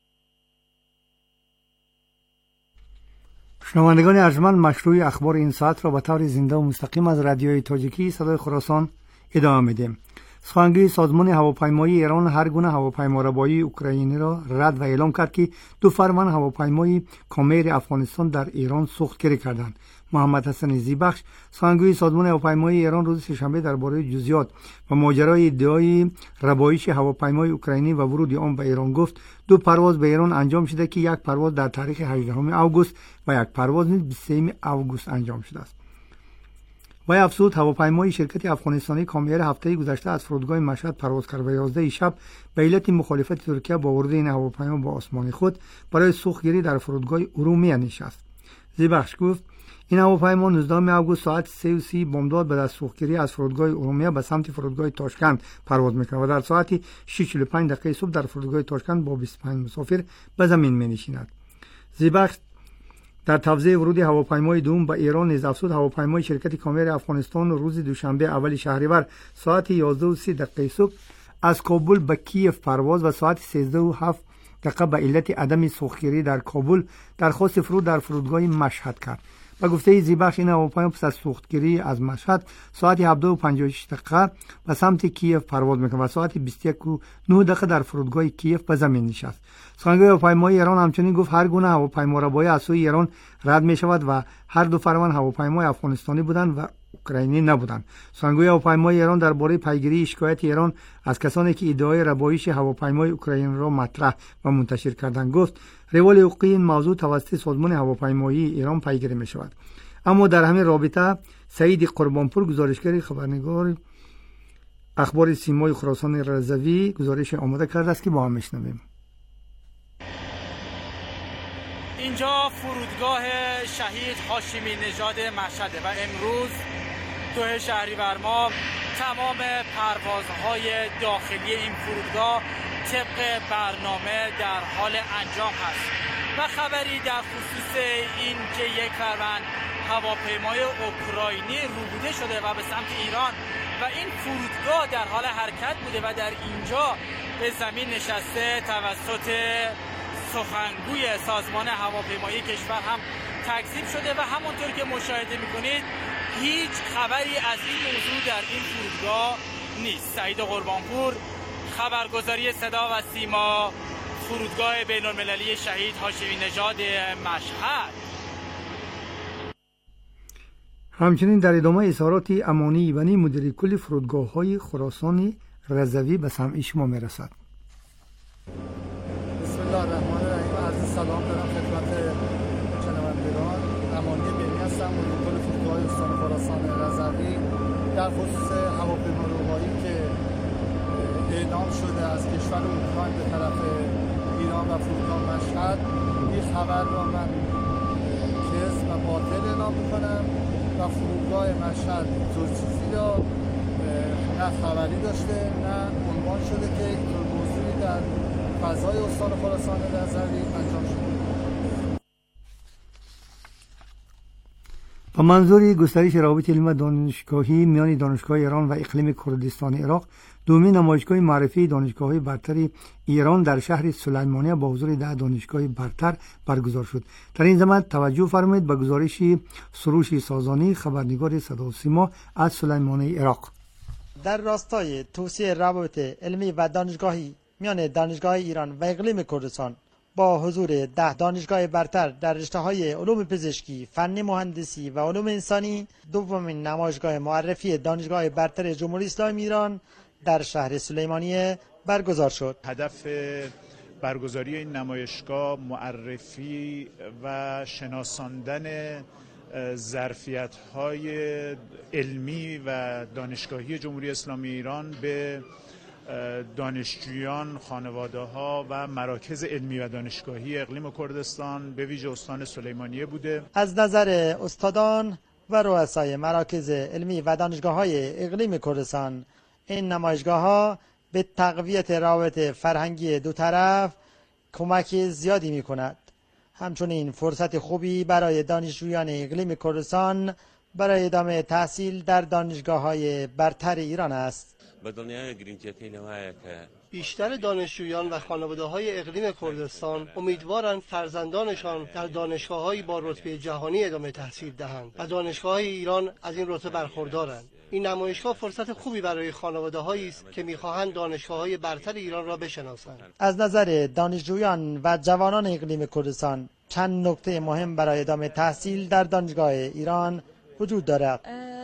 شنوندگان ارجمند، مشروع اخبار این ساعت را به طور زنده و مستقیم از رادیوی تاجیکی صدای خراسان ادامه میدیم. سخنگوی سازمان هواپیمایی ایران هر گونه هواپیماربایی اوکراینی را رد و اعلام کرد که دو فرمان هواپیمای کامیر افغانستان در ایران سوختگیری کردند. محمد حسن زیبخش، سخنگوی سازمان هواپیمایی ایران، روز سه‌شنبه درباره جزئیات و ماجرای ادعای ربایش هواپیمای اوکراینی و ورود آن به ایران گفت دو پرواز به ایران انجام شده که یک پرواز در تاریخ هجدهم اوگوست و یک پرواز نیز بیست و سوم اوگوست انجام شده است. وی افزود هواپیمای شرکت افغانستانی کامیر هفته گذشته از فرودگاه مشهد پرواز کرد و یازده شب به علت مخالفت ترکیه با ورود این هواپیما با آسمان خود برای سوختگیری در فرودگاه ارومیه نشست. زیبخش گفت این هواپیما نوزدهم اوگوست ساعت سه و سی بامداد به دست سوختگیری از فرودگاه ارومیه به سمت فرودگاه تاشکند پرواز می‌کند و در ساعت شش و چهل و پنج دقیقه صبح در فرودگاه تاشکند با بیست و پنج مسافر به زمین می‌نشیند. زیبخش در توضیح ورود هواپیمای دوم به ایران نیز افزود هواپیمای شرکت کامیر افغانستان روز دوشنبه اول شهریور ساعت یازده و سی دقیقه صبح از کابل به کیف پرواز و ساعت سیزده و هفت دقیقه به علت عدم سوختگیری در کابل درخواست فرود در فرودگاه مشهد کرد. به گفته زیبخش این هواپیما پس از سوختگیری از مشهد ساعت هفده و پنجاه و شش دقیقه به سمت کیف پرواز می‌کند و ساعت بیست و یک و نه دقیقه در فرودگاه کیف به زمین نشست. سخنگوی هواپیمای ایران همچنین گفت هر گونه هواپیماربایی از سوی ایران رد می‌شود و هر دو فرمان هواپیمای افغانستانی بودند و اوکراینی نبودند. سخنگوی هواپیمای ایران درباره پیگیری شکایت ایران از کسانی که ادعای ربایش هواپیمای اوکراینی را مطرح و منتشر کردند گفت روال حقوقی این موضوع توسط سازمان هواپیمایی ایران پیگیری می شود. اما در همین رابطه سعید قربانپور، گزارشگر خبرنگار اخبار سیمای خراسان رضوی، گزارش آماده کرده است که با هم میشنویم. اینجا فرودگاه شهید هاشمی نژاد مشهده و امروز دو شهریور ماه تمام پروازهای داخلی این فرودگاه طبق برنامه در حال انجام هست و خبری در خصوص این که یک فرمان هواپیمای اوکراینی روبوده شده و به سمت ایران و این فرودگاه در حال حرکت بوده و در اینجا به زمین نشسته توسط سخنگوی سازمان هواپیمایی کشور هم تکذیب شده و همونطور که مشاهده میکنید هیچ خبری از این موضوع در این فرودگاه نیست. سعید قربانپور، خبرگزاری صدا و سیما، فرودگاه بین المللی شهید هاشمی نژاد مشهد. همچنین در ادامه اظهارات امانی بنی مدیر کل فرودگاه‌های خراسان رضوی به سمع شما میرسد. بسم الله الرحمن الرحیم. عرض سلام دارم خدمت شنوندگان. امانی بنی هستم، مدیر کل فرودگاه استان خراسان رضوی. در خصوص هواپیماروبایی که اعلام شده از کشور اوکراین به طرف ایران و فرودگاه مشهد، این خبر را من کذب و باطل اعلام میکنم و فرودگاه مشهد جز چیزی را نه خبری داشته نه عنوان شده که این موضوعی در فضای استان خراسان رضوی انجام شده. با منظور گسترش روابط علمی دانشگاهی میان دانشگاه ایران و اقلیم کردستان عراق، دومی نمایشگاه معرفی دانشگاه‌های برتر ایران در شهر سلیمانیه با حضور ده دانشگاه برتر برگزار شد. در این زمان توجه فرمایید به گزارش سروش سازانی، خبرنگار صدا و سیما از سلیمانیه عراق. در راستای توسعه روابط علمی و دانشگاهی میان دانشگاه ایران و اقلیم کردستان با حضور ده دانشگاه برتر در رشته‌های علوم پزشکی، فنی مهندسی و علوم انسانی، دومین نمایشگاه معرفی دانشگاه برتر جمهوری اسلامی ایران در شهر سلیمانیه برگزار شد. هدف برگزاری این نمایشگاه معرفی و شناساندن ظرفیت‌های علمی و دانشگاهی جمهوری اسلامی ایران به دانشجویان، خانواده‌ها و مراکز علمی و دانشگاهی اقلیم کردستان به ویژه استان سلیمانیه بوده. از نظر استادان و رؤسای مراکز علمی و دانشگاه‌های اقلیم کردستان، این نمایشگاه‌ها به تقویت روابط فرهنگی دو طرف کمک زیادی می‌کند. همچنین فرصت خوبی برای دانشجویان اقلیم کردستان برای ادامه تحصیل در دانشگاه‌های برتر ایران است. بیشتر دانشجویان و خانواده‌های اقلیم کردستان امیدوارند فرزندانشان در دانشگاه‌هایی با رتبه جهانی ادامه تحصیل دهند و دانشگاه‌های ایران از این رتبه برخوردارند. این نمایشگاه فرصت خوبی برای خانواده‌هایی است که می‌خواهند دانشگاه‌های برتر ایران را بشناسند. از نظر دانشجویان و جوانان اقلیم کردستان چند نکته مهم برای ادامه تحصیل در دانشگاه ایران وجود دارد.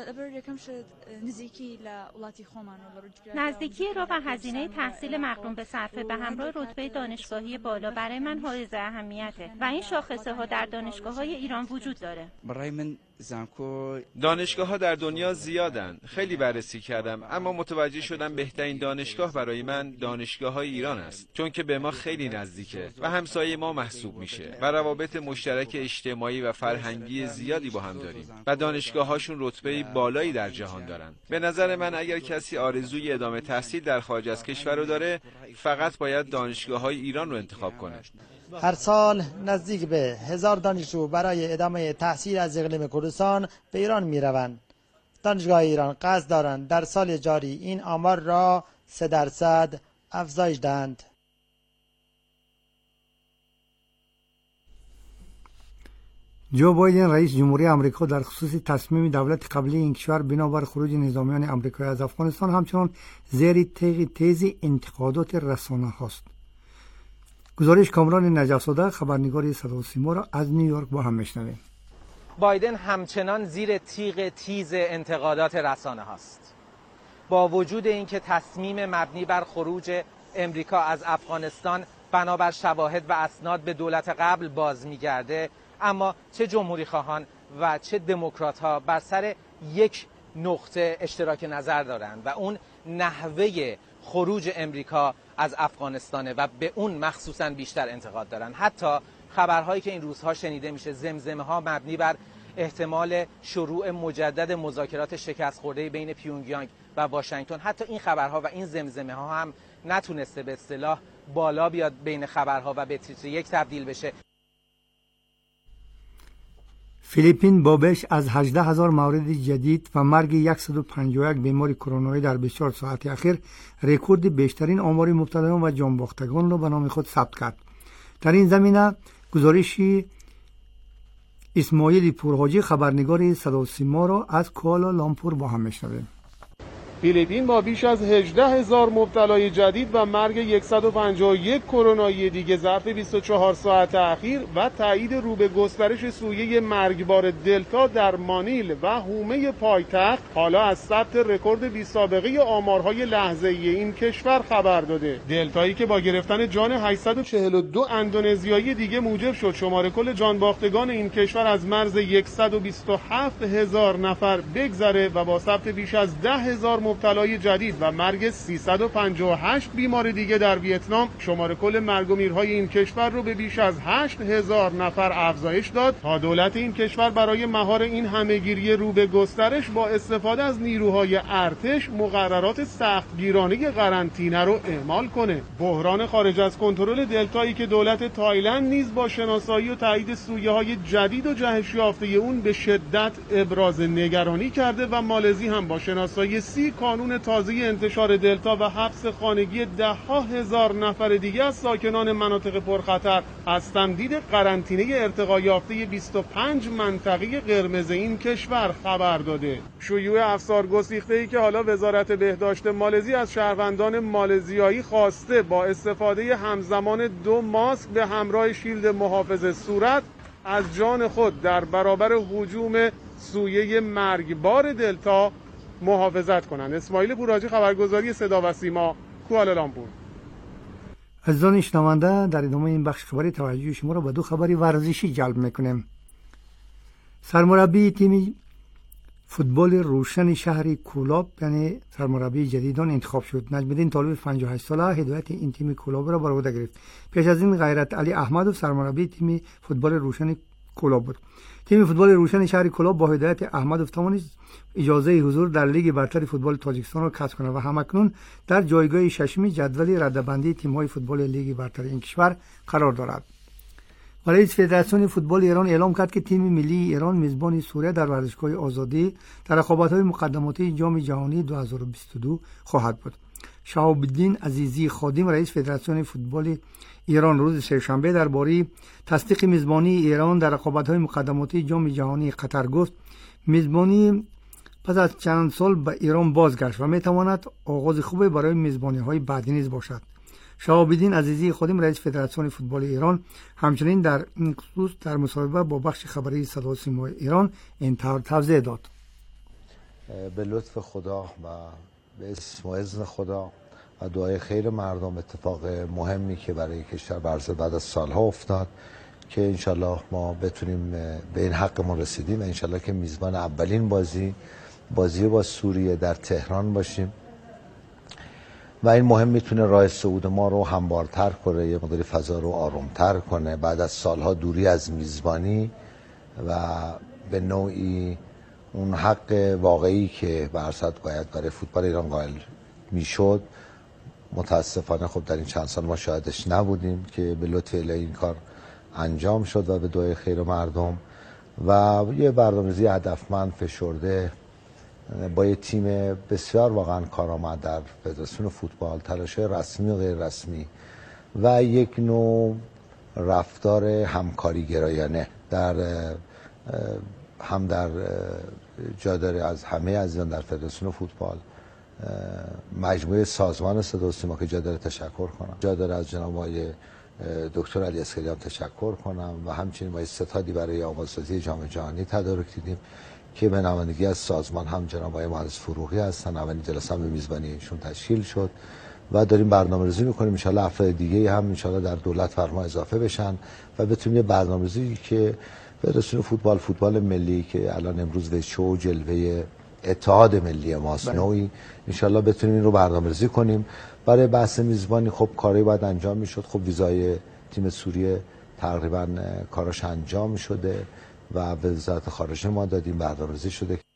نزدیکی را و هزینه تحصیل مقرون به صرفه به همراه رتبه دانشگاهی بالا برای من حائز اهمیته و این شاخصه ها در دانشگاه های ایران وجود داره. برای من دانشگاه ها در دنیا زیادن. خیلی بررسی کردم اما متوجه شدم بهترین دانشگاه برای من دانشگاه های ایران است، چون که به ما خیلی نزدیکه و همسایه ما محسوب میشه و روابط مشترک اجتماعی و فرهنگی زیادی با هم داریم و دانشگاه هاشون رتبه بالایی در جهان دارن. به نظر من اگر کسی آرزوی ادامه تحصیل در خارج از کشور رو داره، فقط باید دانشگاه های ایران رو انتخاب کنه. هر سال نزدیک به هزار دانشجو برای ادامه تحصیل از اقلیم کردستان به ایران می روند. دانشگاه ایران قصد دارند در سال جاری این آمار را سه درصد افزایش دهند. جو بایدن رئیس جمهوری آمریکا در خصوص تصمیم دولت قبلی این کشور بنابر خروج نظامیان آمریکایی از افغانستان همچنان زیر تیغ تیز انتقادات رسانه هاست. گزارش کامران نجف‌زاده خبرنگار صدا و سیما را از نیویورک با هم میشنویم. بایدن همچنان زیر تیغ تیز انتقادات رسانه هاست. با وجود اینکه تصمیم مبنی بر خروج امریکا از افغانستان بنابر شواهد و اسناد به دولت قبل باز میگرده، اما چه جمهوری خواهان و چه دموکرات ها بر سر یک نقطه اشتراک نظر دارند و اون نحوه خروج امریکا از افغانستانه و به اون مخصوصا بیشتر انتقاد دارن. حتی خبرهایی که این روزها شنیده میشه، زمزمه ها مبنی بر احتمال شروع مجدد مذاکرات شکست خورده بین پیونگیانگ و واشنگتن، حتی این خبرها و این زمزمه ها هم نتونسته به اصطلاح بالا بیاد بین خبرها و به تیتر یک تبدیل بشه. فیلیپین با بیش از هجده هزار مورد جدید و مرگ صد و پنجاه و یک بیماری کرونایی در بیست و چهار ساعت اخیر رکورد بیشترین آمار مبتلایان و جانباختگان را به نام خود ثبت کرد. در این زمینه گزارشی اسماعیل پورحاجی خبرنگار صدا و سیما را از کوالالامپور با هم میشنویم. فیلیپین با بیش از هجده هزار مبتلای جدید و مرگ صد و پنجاه و یک کرونایی دیگه ظرف بیست و چهار ساعت اخیر و تایید رو به گسترش سویه مرگبار دلتا در مانیل و حومه پایتخت حالا از ثبت رکورد بی سابقه آمارهای لحظه‌ای این کشور خبر داده. دلتایی که با گرفتن جان هشتصد و چهل و دو اندونزیایی دیگه موجب شد شمار کل جانباختگان این کشور از مرز صد و بیست و هفت هزار نفر بگذره و با ثبت بیش از ده هزار مبتلای جدید و مرگ سیصد و پنجاه و هشت بیمار دیگه در ویتنام شمار کل مرگ و میرهای این کشور رو به بیش از هشت هزار نفر افزایش داد تا دولت این کشور برای مهار این همهگیری رو به گسترش با استفاده از نیروهای ارتش مقررات سختگیرانه قرنطینه رو اعمال کنه. بحران خارج از کنترل دلتایی که دولت تایلند نیز با شناسایی و تایید سویه‌های جدید و جهش یافته اون به شدت ابراز نگرانی کرده و مالزی هم با شناسایی سی قانون تازه انتشار دلتا و حبس خانگی ده ها هزار نفر دیگه از ساکنان مناطق پرخطر از تمدید قرنطینه ارتقا یافته بیست و پنج منطقه قرمز این کشور خبر داده. شیوع افسار گسیخته‌ای که حالا وزارت بهداشت مالزی از شهروندان مالزیایی خواسته با استفاده همزمان دو ماسک به همراه شیلد محافظ صورت از جان خود در برابر هجوم سویه مرگبار دلتا محافظت کنند. اسماعیل پورحاجی خبرگزاری صدا و سیما کوالالامپور. عزیزان شنونده، در ادامه این بخش خبری توجه شما را به دو خبری ورزشی جلب میکنیم. سرمربی تیم فوتبال روشن شهر کولاب یعنی سرمربی جدیدان انتخاب شد. نجم‌الدین طالب پنجاه و هشت ساله هدایت این تیم کولاب را بر عهده گرفت. پیش از این غیرت علی احمدوف سرمربی تیم فوتبال روشن کولاب بود. تیم فوتبال روشن شهر کولاب با هدایت احمدوف توانست اجازه حضور در لیگ برتر فوتبال تاجیکستان را کسب کند و همکنون در جایگاه ششم جدول رده‌بندی تیم‌های فوتبال لیگ برتر این کشور قرار دارد. رئیس فدراسیون فوتبال ایران اعلام کرد که تیم ملی ایران میزبان سوریه در ورزشگاه آزادی در رقابت‌های مقدماتی جام جهانی دو هزار و بیست و دو خواهد بود. شهاب الدین عزیزی خادم رئیس فدراسیون فوتبال ایران روز سه‌شنبه درباره تصدیق میزبانی ایران در رقابت‌های مقدماتی جام جهانی قطر گفت میزبانی پس از چند سال به ایران بازگشت و میتواند آغاز خوبی برای میزبانی‌های بعدی نیز باشد. شهاب الدین عزیزی خادم رئیس فدراسیون فوتبال ایران همچنین در این خصوص در مصاحبه با بخش خبری صدا و سیمای ایران این توضیح داد. به لطف خدا و به اسم و اذن خدا و دعای خیر مردم اتفاق مهمی که برای کشور برزه بعد از سالها افتاد که انشالله ما بتونیم به این حقمون رسیدیم و انشالله که میزبان اولین بازی بازی با سوریه در تهران باشیم و این مهم میتونه راه صعود ما رو هموارتر کنه، یه مقداری فضا رو آرومتر کنه بعد از سالها دوری از میزبانی و به نوعی اون حق واقعی که به هر صورت باید برای فوتبال ایران قائل میشد. متاسفانه خب در این چند سال ما شاهدش نبودیم که به لطف الهی این کار انجام شد و به دعای خیر مردم و یه برنامه‌ریزی هدفمند فشرده با یه تیم بسیار واقعا کارآمد در فدراسیون فوتبال، تلاش‌های رسمی و غیر رسمی و یک نوع رفتار همکاری گرایانه در هم در جا داره از همه عزیزان در فدراسیون فوتبال، مجموعه سازمان صدا و سیما که جا داره تشکر کنم، جا داره از جناب آقای دکتر علی اسکریان تشکر کنم و همچنین ما ستادی برای آماده‌سازی جام جهانی تدارک دیدیم که به نمایندگی از سازمان هم جناب آقای مهندس فروغی هستن. اولین جلسه هم به میزبانی ایشون تشکیل شد و داریم برنامه‌ریزی می‌کنیم ان شاءالله افراد دیگه هم ان شاءالله در دولت فرما اضافه بشن و بتونیم یه برنامه‌ریزی که فدراسیون فوتبال فوتبال ملی که الان امروز به شو جلوه اتحاد ملی ماست نوعی ان شاءالله بتونیم این رو برنامه‌ریزی کنیم. برای بحث میزبانی خب کاری باید انجام میشد. خب ویزای تیم سوریه تقریبا کاراش انجام شده و به وزارت خارجه ما دادیم، برنامه‌ریزی شده.